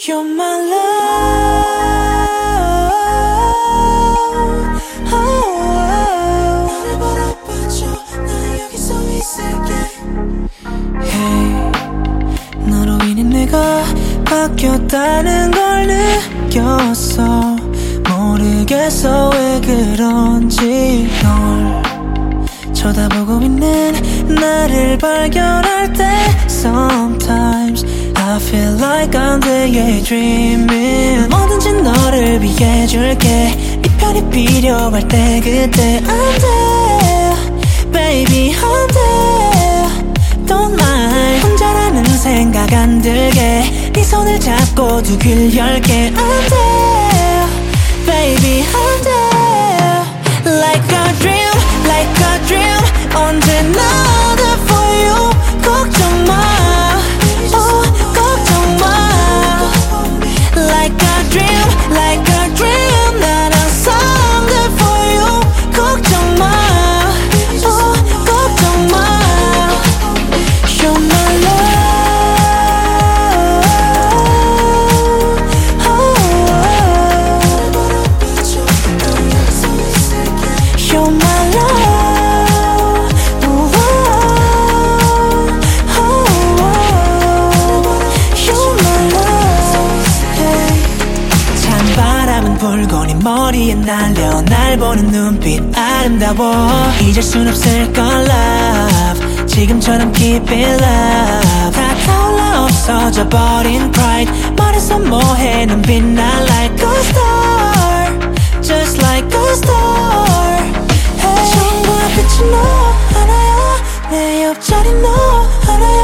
You're my love. 너를 바라봐줘 나 여기서 있을게. Hey, 너로 인해 내가 바뀌었다는 걸 느꼈어. 모르겠어 왜 그런지. 널 쳐다보고 있는 나를 발견할 때 Sometimes I feel like I'm daydreaming. 뭐든지 너를 위해 줄게. 네 편이 필요할 때 그때 I'm there Baby I'm there Don't mind 혼자라는 생각 안 들게 네 손을 잡고 두 귀를 열게 I'm there Baby I'm there Like a dream Like a dream 언제나 there for you 걱정 마 걱정 마 Like a dream Like a dream 난 항상 there for you 걱정 마 걱정 마 You're my love You're my love You're my love 찬바람은 불고 네 머리에 날려 날 보는 눈빛 아름다워 잊을 순 없을 걸 love 지금처럼 keep it love 다 타올라 없어져 버린 pride 말해서 뭐해 넌 빛나 like a star Just like a star hey. 처음과 끝이 너 하나야 내 옆자리 너 하나야